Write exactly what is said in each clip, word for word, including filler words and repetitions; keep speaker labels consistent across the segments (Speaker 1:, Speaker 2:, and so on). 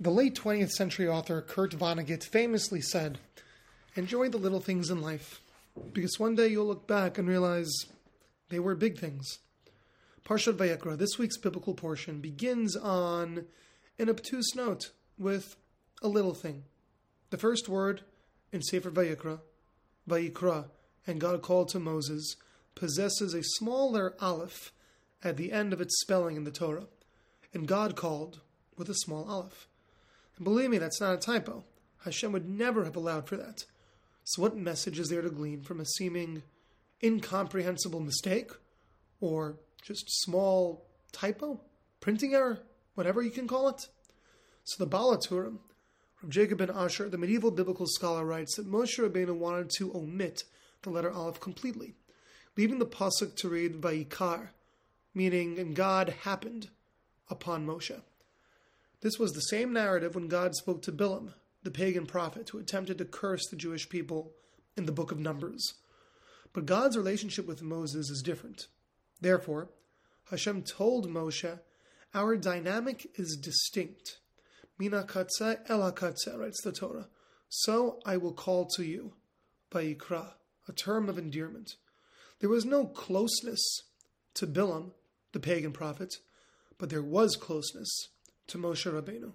Speaker 1: The late twentieth century author Kurt Vonnegut famously said, "Enjoy the little things in life, because one day you'll look back and realize they were big things." Parshat Vayikra, this week's biblical portion, begins on an obtuse note with a little thing. The first word in Sefer Vayikra, Vayikra, and God called to Moses, possesses a small letter aleph at the end of its spelling in the Torah, and God called with a small aleph. And believe me, that's not a typo. Hashem would never have allowed for that. So what message is there to glean from a seeming incomprehensible mistake, or just small typo, printing error, whatever you can call it? So the Baal HaTurim, from Jacob ben Asher, the medieval biblical scholar, writes that Moshe Rabbeinu wanted to omit the letter aleph completely, leaving the pasuk to read Vayikar, meaning, and God happened upon Moshe. This was the same narrative when God spoke to Bilam, the pagan prophet who attempted to curse the Jewish people in the book of Numbers. But God's relationship with Moses is different. Therefore, Hashem told Moshe, "Our dynamic is distinct. Mina katze ela katze," writes the Torah. "So I will call to you," Vayikra, a term of endearment. There was no closeness to Bilam, the pagan prophet, but there was closeness to Moshe Rabbeinu.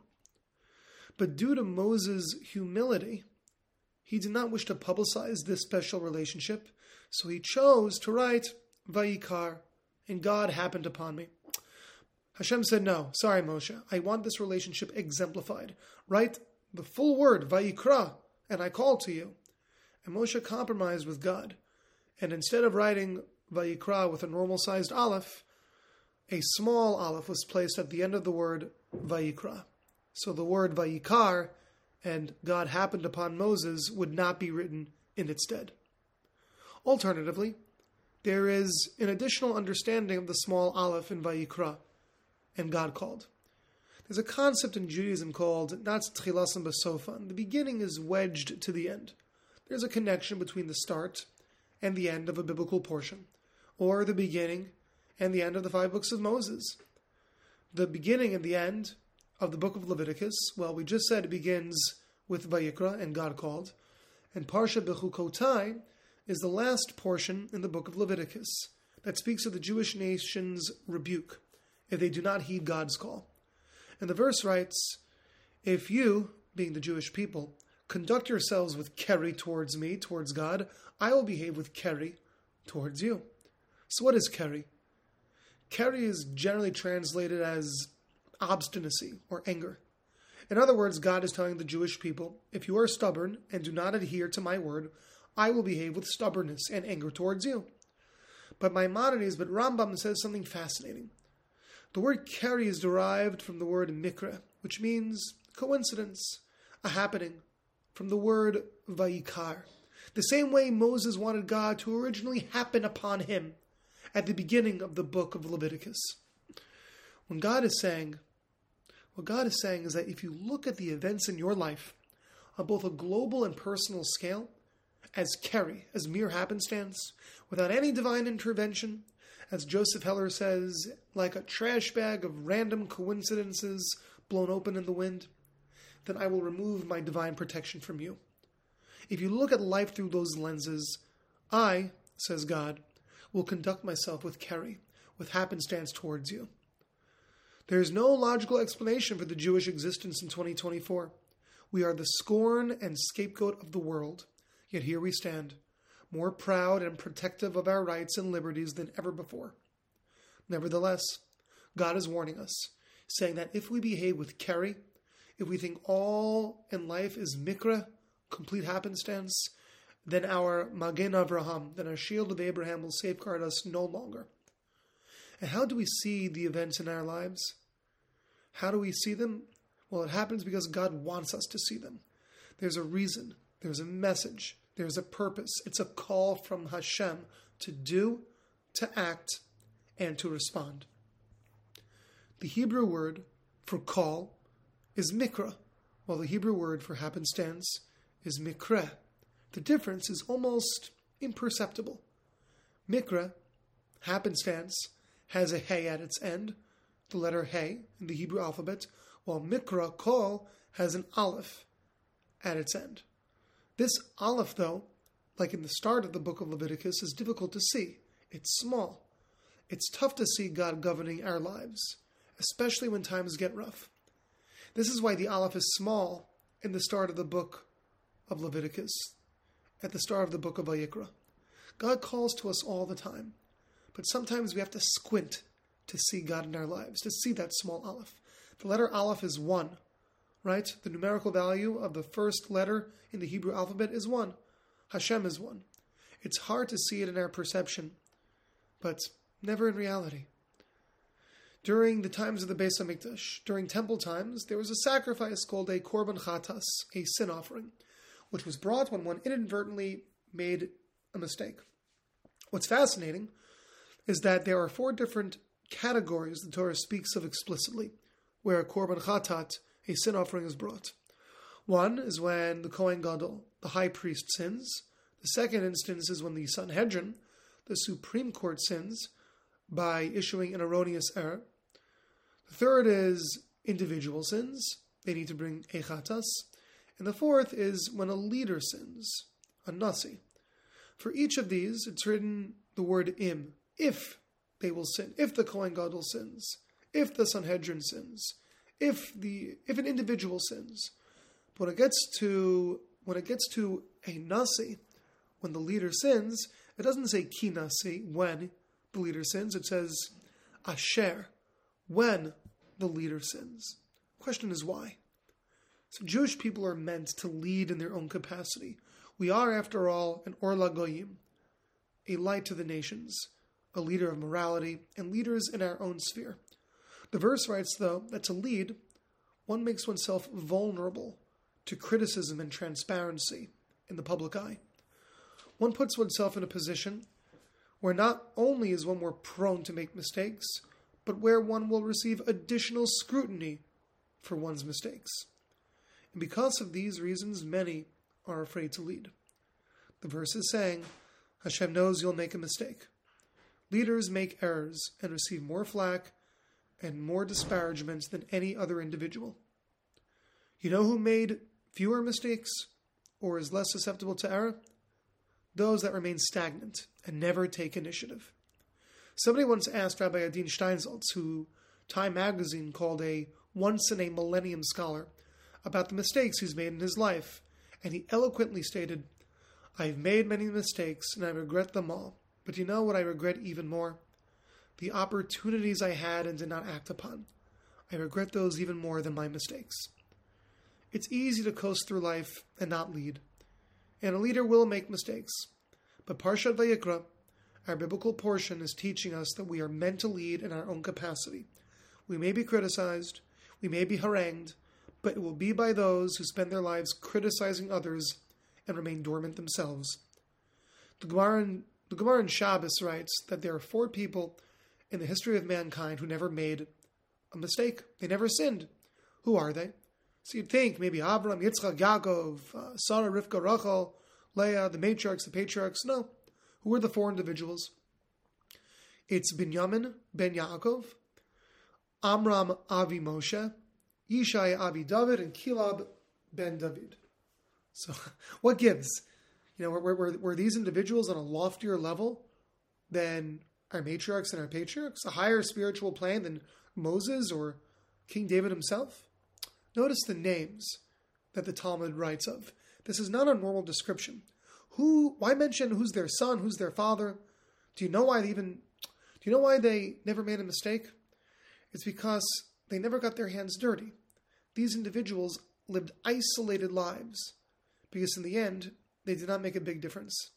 Speaker 1: But due to Moses' humility, he did not wish to publicize this special relationship, so he chose to write Vayikar, and God happened upon me. Hashem said, "No, sorry Moshe, I want this relationship exemplified. Write the full word, Vayikra, and I call to you." And Moshe compromised with God, and instead of writing Vayikra with a normal-sized aleph, a small aleph was placed at the end of the word Vayikra. So the word Vayikar and God happened upon Moses would not be written in its stead. Alternatively, there is an additional understanding of the small aleph in Vayikra, and God called. There's a concept in Judaism called Natz Tchilas B'Sofan. The beginning is wedged to the end. There's a connection between the start and the end of a biblical portion, or the beginning and the end of the five books of Moses. The beginning and the end of the book of Leviticus, well, we just said it begins with Vayikra and God called, and Parsha Bechukotai is the last portion in the book of Leviticus that speaks of the Jewish nation's rebuke if they do not heed God's call. And the verse writes, "If you, being the Jewish people, conduct yourselves with keri towards me, towards God, I will behave with keri towards you." So what is keri? Keri is generally translated as obstinacy or anger. In other words, God is telling the Jewish people, if you are stubborn and do not adhere to my word, I will behave with stubbornness and anger towards you. But Maimonides, but Rambam says something fascinating. The word keri is derived from the word mikra, which means coincidence, a happening, from the word vayikar. The same way Moses wanted God to originally happen upon him at the beginning of the book of Leviticus. When God is saying, what God is saying is that if you look at the events in your life on both a global and personal scale, as keri, as mere happenstance, without any divine intervention, as Joseph Heller says, like a trash bag of random coincidences blown open in the wind, then I will remove my divine protection from you. If you look at life through those lenses, I, says God, will conduct myself with keri, with happenstance towards you. There is no logical explanation for the Jewish existence in twenty twenty-four. We are the scorn and scapegoat of the world, yet here we stand, more proud and protective of our rights and liberties than ever before. Nevertheless, God is warning us, saying that if we behave with keri, if we think all in life is mikra, complete happenstance, then our Magen Avraham, then our shield of Abraham will safeguard us no longer. And how do we see the events in our lives? How do we see them? Well, it happens because God wants us to see them. There's a reason, there's a message, there's a purpose. It's a call from Hashem to do, to act, and to respond. The Hebrew word for call is mikra, while the Hebrew word for happenstance is mikre. The difference is almost imperceptible. Mikra, happenstance, has a hey at its end, the letter hey in the Hebrew alphabet, while mikra, call, has an aleph at its end. This aleph, though, like in the start of the book of Leviticus, is difficult to see. It's small. It's tough to see God governing our lives, especially when times get rough. This is why the aleph is small in the start of the book of Leviticus, at the start of the book of Vayikra. God calls to us all the time, but sometimes we have to squint to see God in our lives, to see that small aleph. The letter aleph is one, right? The numerical value of the first letter in the Hebrew alphabet is one. Hashem is one. It's hard to see it in our perception, but never in reality. During the times of the Beis HaMikdash, during temple times, there was a sacrifice called a korban chatas, a sin offering, which was brought when one inadvertently made a mistake. What's fascinating is that there are four different categories the Torah speaks of explicitly, where a korban chatat, a sin offering, is brought. One is when the Kohen Gadol, the high priest, sins. The second instance is when the Sanhedrin, the Supreme Court, sins by issuing an erroneous error. The third is individual sins. They need to bring a chatas. And the fourth is when a leader sins, a nasi. For each of these, it's written the word im, if they will sin, if the Kohen Gadol sins, if the Sanhedrin sins, if the if an individual sins. But when it gets to when it gets to a nasi, when the leader sins, it doesn't say ki nasi, when the leader sins. It says asher, when the leader sins. Question is why? So Jewish people are meant to lead in their own capacity. We are, after all, an Or LaGoyim, a light to the nations, a leader of morality, and leaders in our own sphere. The verse writes, though, that to lead, one makes oneself vulnerable to criticism and transparency in the public eye. One puts oneself in a position where not only is one more prone to make mistakes, but where one will receive additional scrutiny for one's mistakes. And because of these reasons, many are afraid to lead. The verse is saying, Hashem knows you'll make a mistake. Leaders make errors and receive more flack and more disparagements than any other individual. You know who made fewer mistakes or is less susceptible to error? Those that remain stagnant and never take initiative. Somebody once asked Rabbi Adin Steinsaltz, who Time magazine called a once-in-a-millennium scholar, about the mistakes he's made in his life, and he eloquently stated, I've made many mistakes and I regret them all, but you know what I regret even more? The opportunities I had and did not act upon. I regret those even more than my mistakes. It's easy to coast through life and not lead, and a leader will make mistakes. But Parshat Vayikra, our biblical portion, is teaching us that we are meant to lead in our own capacity. We may be criticized, we may be harangued, but it will be by those who spend their lives criticizing others and remain dormant themselves. The Gemara in, the Gemara in Shabbos writes that there are four people in the history of mankind who never made a mistake. They never sinned. Who are they? So you'd think maybe Abraham, Yitzchak, Yaakov, uh, Sarah, Rivka, Rachel, Leah, the matriarchs, the patriarchs. No. Who are the four individuals? It's Binyamin ben Yaakov, Amram Avi Moshe, Yishai Avi David, and Kilab ben David. So what gives? You know, were, were, were these individuals on a loftier level than our matriarchs and our patriarchs? A higher spiritual plane than Moses or King David himself? Notice the names that the Talmud writes of. This is not a normal description. Who? Why mention who's their son, who's their father? Do you know why they even? Do you know why they never made a mistake? It's because they never got their hands dirty. These individuals lived isolated lives because in the end, they did not make a big difference.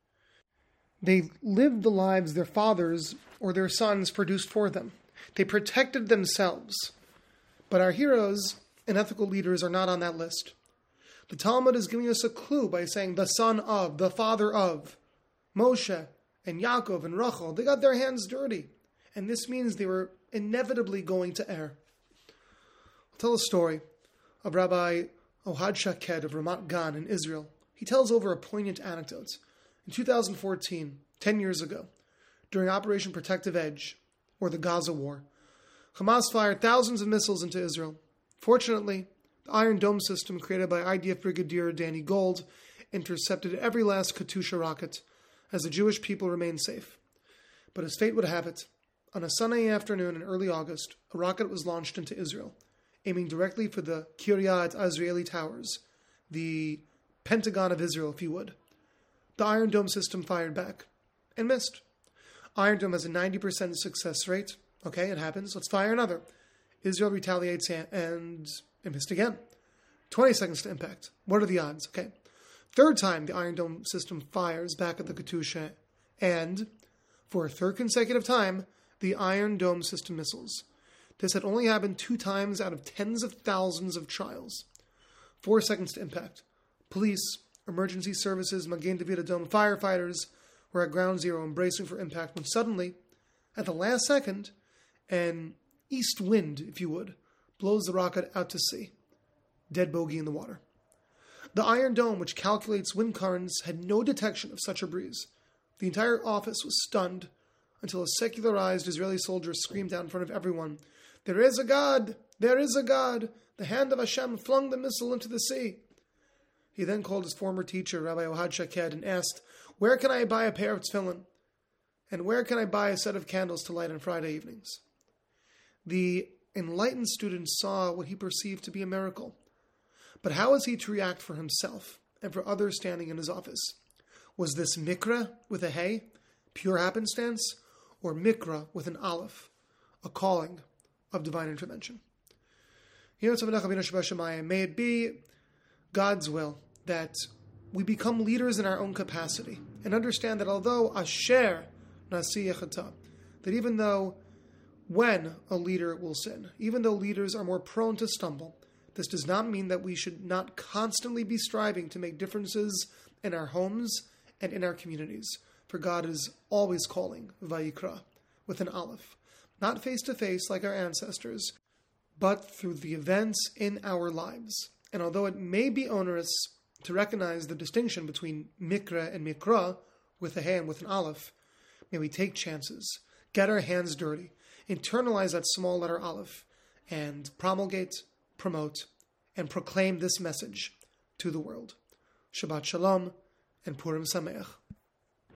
Speaker 1: They lived the lives their fathers or their sons produced for them. They protected themselves. But our heroes and ethical leaders are not on that list. The Talmud is giving us a clue by saying the son of, the father of, Moshe and Yaakov and Rachel. They got their hands dirty. And this means they were inevitably going to err. I'll tell a story of Rabbi Ohad Shaked of Ramat Gan in Israel. He tells over a poignant anecdote. In two thousand fourteen, ten years ago, during Operation Protective Edge, or the Gaza War, Hamas fired thousands of missiles into Israel. Fortunately, The Iron Dome system, created by I D F Brigadier Danny Gold, intercepted every last Katyusha rocket, as the Jewish people remained safe. But as fate would have it, on a Sunday afternoon in early August, a rocket was launched into Israel, aiming directly for the Kiryat Azrieli Towers, the Pentagon of Israel, if you would. The Iron Dome system fired back, and missed. Iron Dome has a ninety percent success rate. Okay, it happens. Let's fire another. Israel retaliates and it missed again. twenty seconds to impact. What are the odds? Okay. Third time the Iron Dome system fires back at the Katyusha, and for a third consecutive time, the Iron Dome system missiles. This had only happened two times out of tens of thousands of trials. Four seconds to impact. Police, emergency services, Magen David Adom firefighters were at ground zero embracing for impact when suddenly, at the last second, an east wind, if you would, blows the rocket out to sea. Dead bogey in the water. The Iron Dome, which calculates wind currents, had no detection of such a breeze. The entire office was stunned until a secularized Israeli soldier screamed out in front of everyone, "There is a God! There is a God! The hand of Hashem flung the missile into the sea." He then called his former teacher, Rabbi Ohad Shaked, and asked, "Where can I buy a pair of tefillin? And where can I buy a set of candles to light on Friday evenings?" The enlightened student saw what he perceived to be a miracle. But how was he to react for himself and for others standing in his office? Was this mikra with a hey, pure happenstance, or mikra with an aleph, a calling of divine intervention? May it be God's will that we become leaders in our own capacity and understand that although asher nasi yechata, that even though when a leader will sin, even though leaders are more prone to stumble, this does not mean that we should not constantly be striving to make differences in our homes and in our communities. For God is always calling, Vayikra, with an aleph, not face-to-face like our ancestors, but through the events in our lives. And although it may be onerous to recognize the distinction between mikra and mikra, with a hey and with an aleph, may we take chances, get our hands dirty, internalize that small letter aleph, and promulgate, promote, and proclaim this message to the world. Shabbat Shalom and Purim Sameach.